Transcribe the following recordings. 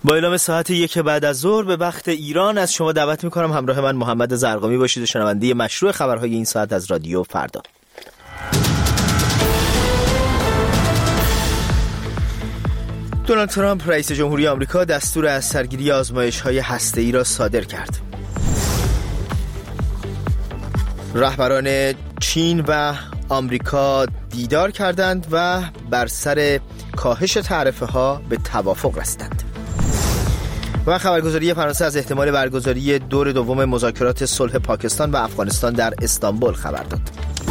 با اعلام ساعت 1 بعد از ظهر به وقت ایران از شما دعوت می‌کنم همراه من محمد زرقامی باشید و شنونده مشروع خبرهای این ساعت از رادیو فردا. دونالد ترامپ رئیس جمهوری آمریکا دستور از سرگیری آزمایش‌های هسته‌ای را صادر کرد. رهبران چین و آمریکا دیدار کردند و بر سر کاهش تعرفه‌ها به توافق رسیدند. و خبرگزاری فرانسه از احتمال برگزاری دور دوم مذاکرات صلح پاکستان و افغانستان در استانبول خبر داد.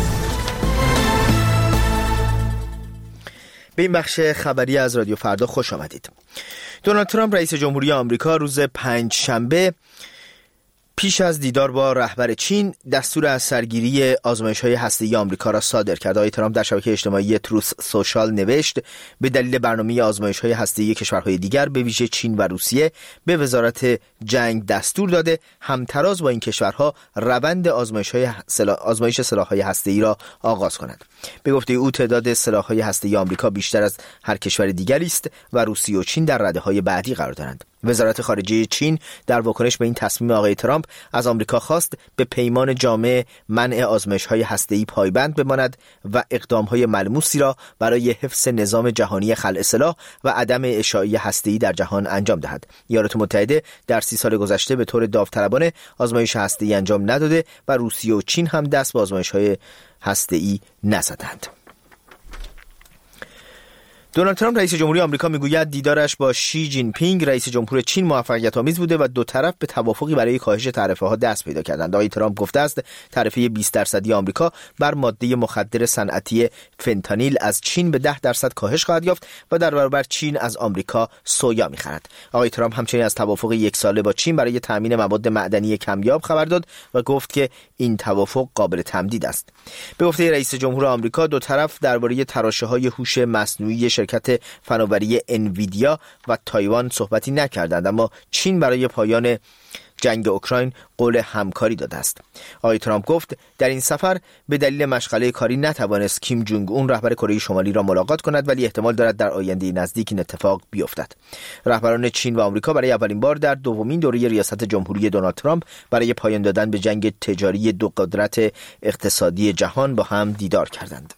به این بخش خبری از رادیو فردا خوش آمدید. دونالد ترامپ رئیس جمهوری آمریکا روز پنجشنبه پیش از دیدار با رهبر چین دستور از سرگیری آزمایش‌های هسته‌ای آمریکا را صادر کرد. آقای ترامپ در شبکه اجتماعی تروث سوشال نوشت به دلیل برنامه آزمایش‌های هسته‌ای کشورهای دیگر به ویژه چین و روسیه به وزارت جنگ دستور داده همتراز با این کشورها روند آزمایش سلاح‌های هسته‌ای را آغاز کنند. به گفته او تعداد سلاح‌های هسته‌ای آمریکا بیشتر از هر کشور دیگری است و روسیه و چین در رده‌های بعدی قرار دارند. وزارت خارجه چین در واکنش به این تصمیم آقای ترامپ از آمریکا خواست به پیمان جامع منع آزمایش‌های هسته‌ای پایبند بماند و اقدام‌های ملموسی را برای حفظ نظام جهانی خلع سلاح و عدم اشاعه هسته‌ای در جهان انجام دهد. ایالات متحده در 30 سال گذشته به طور داوطلبانه آزمایش هسته‌ای انجام نداده و روسیه و چین هم دست به آزمایش‌های هسته‌ای نزدند. دونالد ترامپ رئیس جمهوری آمریکا میگوید دیدارش با شی جین پینگ رئیس جمهور چین موفقیت آمیز بوده و دو طرف به توافقی برای کاهش تعرفه‌ها دست پیدا کردند. آقای ترامپ گفته است تعرفه 20% آمریکا بر ماده مخدر صنعتی فنتانیل از چین به 10% کاهش خواهد یافت و در برابر چین از آمریکا سویا می‌خرد. آقای ترامپ همچنین از توافق 1 ساله با چین برای تامین مواد معدنی کمیاب خبر داد و گفت که این توافق قابل تمدید است. به گفته رئیس جمهور آمریکا دو طرف درباره تراشه‌های هوش مصنوعی شرکت فناوری انویدیا و تایوان صحبتی نکردند، اما چین برای پایان جنگ اوکراین قول همکاری داده است. آقای ترامپ گفت در این سفر به دلیل مشغله کاری نتوانست کیم جونگ اون رهبر کره شمالی را ملاقات کند، ولی احتمال دارد در آینده نزدیک این اتفاق بیفتد. رهبران چین و آمریکا برای اولین بار در دومین دوره ریاست جمهوری دونالد ترامپ برای پایان دادن به جنگ تجاری دو قدرت اقتصادی جهان با هم دیدار کردند.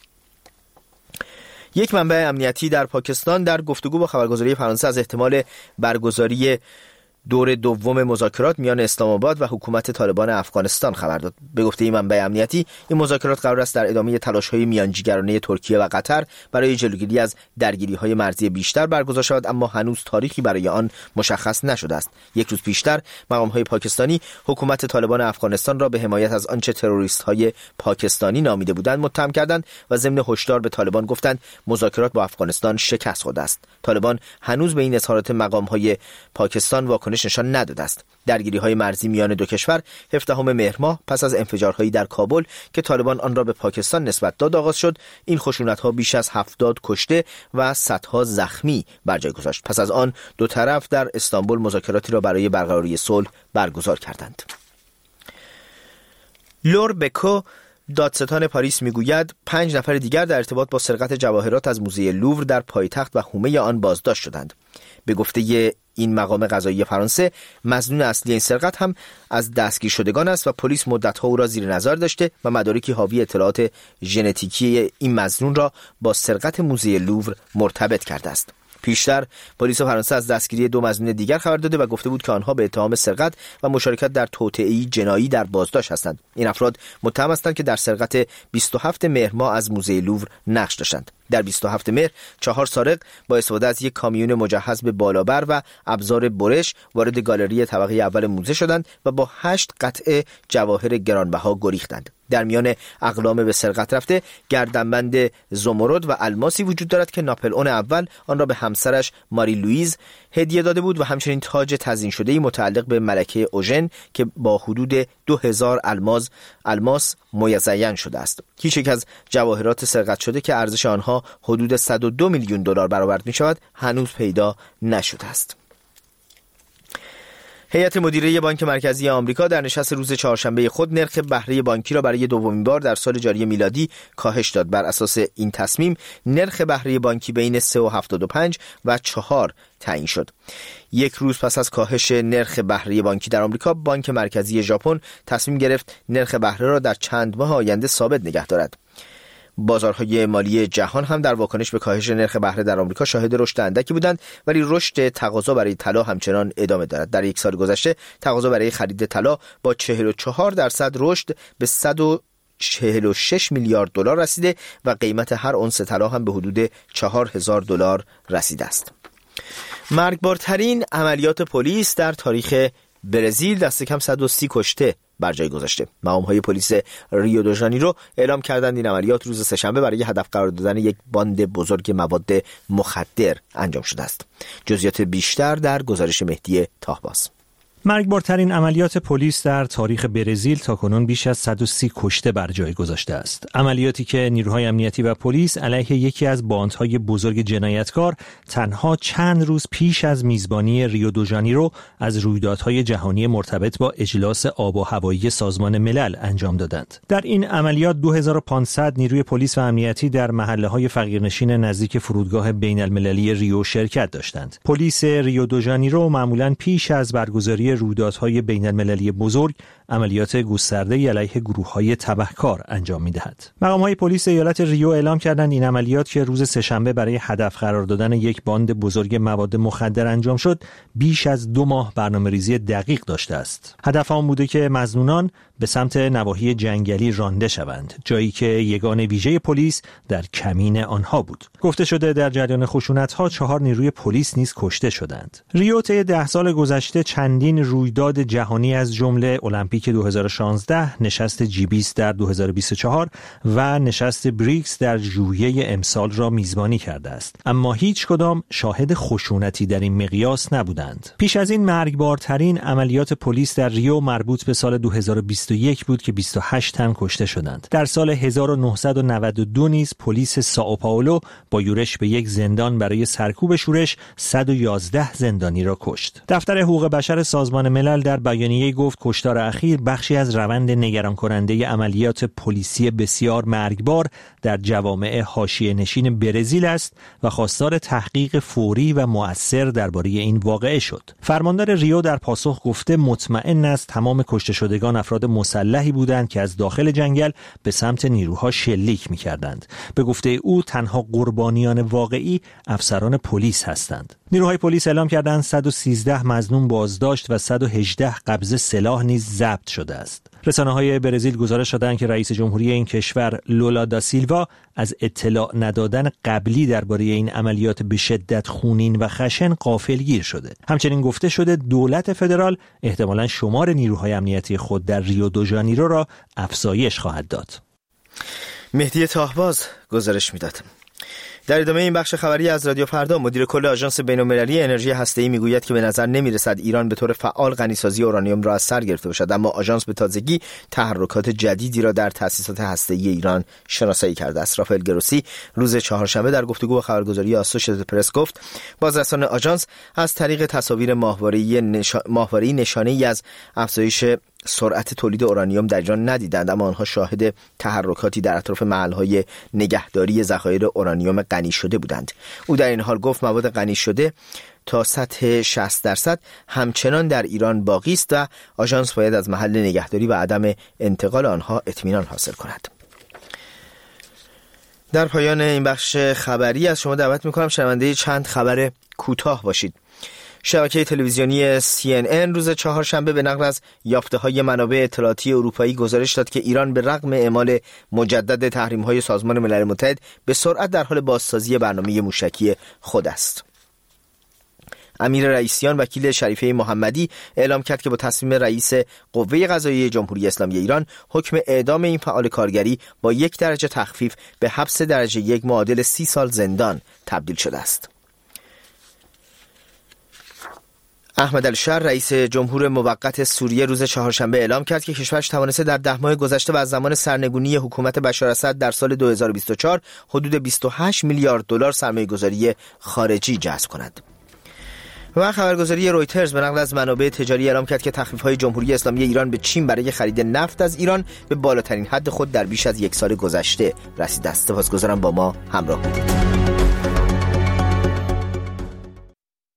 یک منبع امنیتی در پاکستان در گفتگو با خبرگزاری فرانسه از احتمال برگزاری دور دوم مذاکرات میان اسلام آباد و حکومت طالبان افغانستان خبر داد. به گفته این منبع امنیتی این مذاکرات قرار است در ادامه تلاش‌های میانجیگرانه ترکیه و قطر برای جلوگیری از درگیری‌های مرزی بیشتر برگزار شود، اما هنوز تاریخی برای آن مشخص نشده است. یک روز پیشتر مقام‌های پاکستانی حکومت طالبان افغانستان را به حمایت از آنچه تروریست‌های پاکستانی نامیده بودند متهم کردند و ضمن هشدار به طالبان گفتند مذاکرات با افغانستان شکست خورده است. طالبان هنوز به این اظهارات مقام‌های پاکستان واکنش نشان نداده است. درگیری‌های مرزی میان دو کشور 17 مهر ماه پس از انفجارهایی در کابل که طالبان آن را به پاکستان نسبت داد آغاز شد. این خشونت‌ها بیش از 70 کشته و صدها زخمی بر جای گذاشت. پس از آن دو طرف در استانبول مذاکراتی را برای برقراری صلح برگزار کردند. لور بکو دادستان پاریس میگوید 5 نفر دیگر در ارتباط با سرقت جواهرات از موزه لوور در پایتخت و حومه آن بازداشت شدند. به گفته این مقام قضایی فرانسه مظنون اصلی این سرقت هم از دستگیر شدگان است و پلیس مدت‌ها او را زیر نظر داشته و مدارکی حاوی اطلاعات ژنتیکی این مظنون را با سرقت موزه لوور مرتبط کرده است. پیشتر پلیس فرانسه از دستگیری 2 مظنون دیگر خبر داده و گفته بود که آنها به اتهام سرقت و مشارکت در توطئه‌ای جنایی در بازداشت هستند. این افراد متهم هستند که در سرقت 27 مهر ماه از موزه لوور نقش داشتند. در 27 مهر 4 سارق با استفاده از یک کامیون مجهز به بالابر و ابزار برش وارد گالری طبقه اول موزه شدند و با 8 قطعه جواهر گرانبها گریختند. در میان اقلام به سرقت رفته گردنبند زمرد و الماسی وجود دارد که ناپلئون اول آن را به همسرش ماری لوئیز هدیه داده بود و همچنین تاج تزیین شده‌ای متعلق به ملکه اوژن که با حدود 2000 الماس مزین شده است. هیچ یک از جواهرات سرقت شده که ارزش آنها حدود 102 میلیون دلار برآورد می‌شود هنوز پیدا نشده است. هیئت مدیره بانک مرکزی آمریکا در نشست روز چهارشنبه خود نرخ بهره بانکی را برای دومین بار در سال جاری میلادی کاهش داد. بر اساس این تصمیم نرخ بهره بانکی بین 3.75 و 4 تعیین شد. یک روز پس از کاهش نرخ بهره بانکی در آمریکا، بانک مرکزی ژاپن تصمیم گرفت نرخ بهره را در چند ماه آینده ثابت نگه دارد. بازارهای مالی جهان هم در واکنش به کاهش نرخ بهره در آمریکا شاهد رشد اندکی بودند، ولی رشد تقاضا برای طلا همچنان ادامه دارد. در یک سال گذشته تقاضا برای خرید طلا با 44% رشد به 146 میلیارد دلار رسیده و قیمت هر اونس طلا هم به حدود 4000 دلار رسیده است. مرگبارترین عملیات پلیس در تاریخ برزیل، دست کم 130 کشته بر جای گذاشته. مقام‌های پلیس ریو دو ژانیرو اعلام کردند این عملیات روز سه‌شنبه برای هدف قرار دادن یک باند بزرگ مواد مخدر انجام شده است. جزئیات بیشتر در گزارش مهدی طاهباز. مرگبارترین عملیات پلیس در تاریخ برزیل تاکنون بیش از 130 کشته بر جای گذاشته است. عملیاتی که نیروهای امنیتی و پلیس علیه یکی از باندهای بزرگ جنایتکار تنها چند روز پیش از میزبانی ریو دو ژانیرو از رویدادهای جهانی مرتبط با اجلاس آب و هوایی سازمان ملل انجام دادند. در این عملیات 2500 نیروی پلیس و امنیتی در محله‌های فقیرنشین نزدیک فرودگاه بین‌المللی ریو شرکت داشتند. پلیس ریو دو ژانیرو معمولاً پیش از برگزاری رویدادهای بین‌المللی بزرگ عملیات گسترده‌ای علیه گروه‌های تبهکار انجام می‌دهد. مقام‌های پلیس ایالت ریو اعلام کردند این عملیات که روز سه‌شنبه برای هدف قرار دادن یک باند بزرگ مواد مخدر انجام شد، بیش از 2 ماه برنامه‌ریزی دقیق داشته است. هدف آن بوده که مظنونان به سمت نواحی جنگلی رانده شوند، جایی که یگان ویژه پلیس در کمین آنها بود. گفته شده در جریان خشونت‌ها 4 نیروی پلیس نیز کشته شدند. ریو طی 10 سال گذشته چندین رویداد جهانی از جمله المپیک 2016، نشست G20 در 2024 و نشست بریکس در ژوئیه امسال را میزبانی کرده است، اما هیچ کدام شاهد خشونتی در این مقیاس نبودند. پیش از این مرگبارترین عملیات پلیس در ریو مربوط به سال 2021 بود که 28 تن کشته شدند. در سال 1992 نیز پلیس سائو پائولو با یورش به یک زندان برای سرکوب شورش 111 زندانی را کشت. دفتر حقوق بشر سازمان ملل در بیانیه گفت کشتار اخیر بخشی از روند نگران کننده عملیات پلیسی بسیار مرگبار در جوامع حاشیه‌نشین برزیل است و خواستار تحقیق فوری و مؤثر درباره این واقعه شد. فرماندار ریو در پاسخ گفته مطمئن است تمام کشته شدگان افراد مسلحی بودند که از داخل جنگل به سمت نیروها شلیک می‌کردند. به گفته او تنها قربانیان واقعی افسران پلیس هستند. نیروهای پلیس اعلام کردند 113 مظنون بازداشت و 118 قبض سلاح نیز ضبط شده است. رسانه‌های برزیل گزارش دادند که رئیس جمهوری این کشور لولا دا سیلوا از اطلاع ندادن قبلی درباره این عملیات به شدت خونین و خشن غافلگیر شده. همچنین گفته شده دولت فدرال احتمالاً شمار نیروهای امنیتی خود در ریو دو ژانیرو را افزایش خواهد داد. مهدی طاهباز گزارش می‌داد. در ادامه این بخش خبری از رادیو فردا، مدیر کل آژانس بین‌المللی انرژی هسته‌ای میگوید که به نظر نمی‌رسد ایران به طور فعال غنیسازی اورانیوم را از سر گرفته باشد، اما آژانس به تازگی تحرکات جدیدی را در تأسیسات هسته‌ای ایران شناسایی کرده است. رافائل گروسی روز چهارشنبه در گفتگو با خبرگزاری آسوشیتد پرس گفت بازرسان آژانس از طریق تصاویر ماهواره‌ای نشانه‌ای از افزایش سرعت تولید اورانیوم در ایران ندیدند، اما آنها شاهد تحرکاتی در اطراف محل‌های نگهداری ذخایر اورانیوم غنی شده بودند. او در این حال گفت مواد غنی شده تا سطح 60% همچنان در ایران باقی است و آژانس باید از محل نگهداری و عدم انتقال آنها اطمینان حاصل کند. در پایان این بخش خبری از شما دعوت می‌کنم شنونده چند خبر کوتاه باشید. شبکه تلویزیونی CNN روز چهارشنبه به نقل از یافته‌های منابع اطلاعاتی اروپایی گزارش داد که ایران به رغم اعمال مجدد تحریم‌های سازمان ملل متحد به سرعت در حال بازسازی برنامه موشکی خود است. امیر رئیسیان وکیل شریفه محمدی اعلام کرد که با تصمیم رئیس قوه قضاییه جمهوری اسلامی ایران حکم اعدام این فعال کارگری با 1 درجه تخفیف به حبس درجه 1 معادل 30 سال زندان تبدیل شده است. احمد الشر رئیس جمهور موقت سوریه روز چهارشنبه اعلام کرد که کشورش توانسته در 10 ماه گذشته و از زمان سرنگونی حکومت بشار اسد در سال 2024 حدود 28 میلیارد دلار سرمایه‌گذاری خارجی جذب کند. و خبرگزاری رویترز به نقل از منابع تجاری اعلام کرد که تخفیف‌های جمهوری اسلامی ایران به چین برای خرید نفت از ایران به بالاترین حد خود در بیش از یک سال گذشته رسیده است. سپاسگزارم با ما همراه بودید.